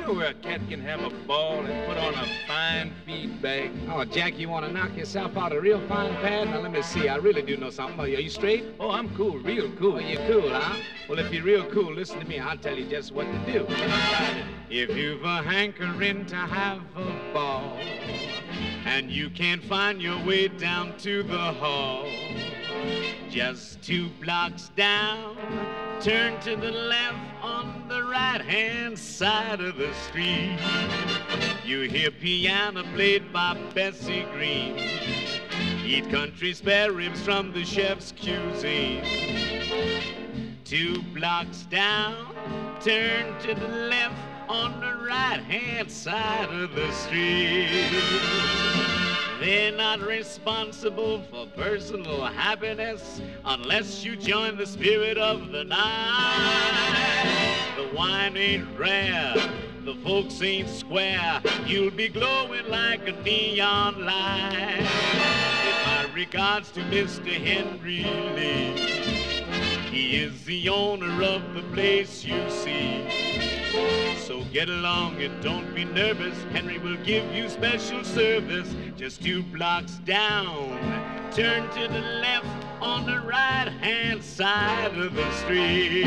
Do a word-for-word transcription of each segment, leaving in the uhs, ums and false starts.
know where a cat can have a ball and put on a fine feed bag? Oh, Jack, you want to knock yourself out a real fine pad? Now, let me see. I really do know something. Are you straight? Oh, I'm cool, real cool. Oh, you're cool, huh? Well, if you're real cool, listen to me. I'll tell you just what to do. If you've a hankering to have a ball and you can't find your way down to the hall, just two blocks down, turn to the left on the right-hand side of the street. You hear piano played by Bessie Green. Eat country spare ribs from the chef's cuisine. Two blocks down, turn to the left on the right-hand side of the street. They're not responsible for personal happiness unless you join the spirit of the night. The wine ain't rare, the folks ain't square. You'll be glowing like a neon light. With my regards to Mister Henry Lee. He is the owner of the place you see. So get along and don't be nervous. Henry will give you special service. Just two blocks down, turn to the left on the right-hand side of the street.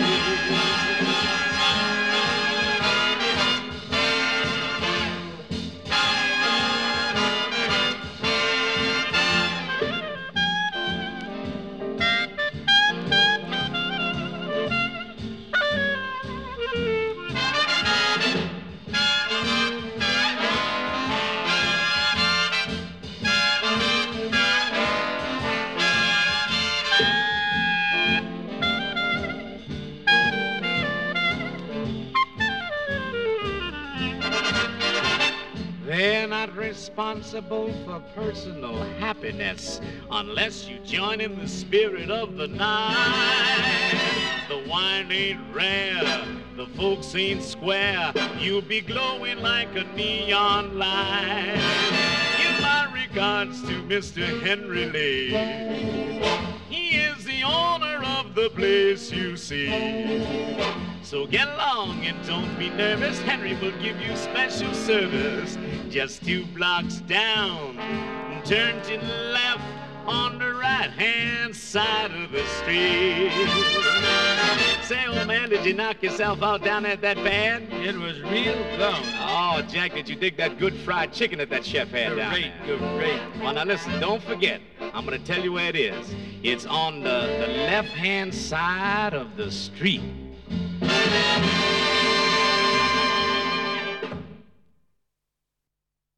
They're not responsible for personal happiness unless you join in the spirit of the night. The wine ain't rare, the folks ain't square. You'll be glowing like a neon light. Give my regards to Mister Henry Lee. He is the owner of the place you see. So get along and don't be nervous. Henry will give you special service. Just two blocks down, turn to the left on the right-hand side of the street. Say, old man, did you knock yourself out down at that band? It was real gone. Oh, Jack, did you dig that good fried chicken that that chef had down Great, there? great. Well, now listen, don't forget. I'm going to tell you where it is. It's on the, the left-hand side of the street.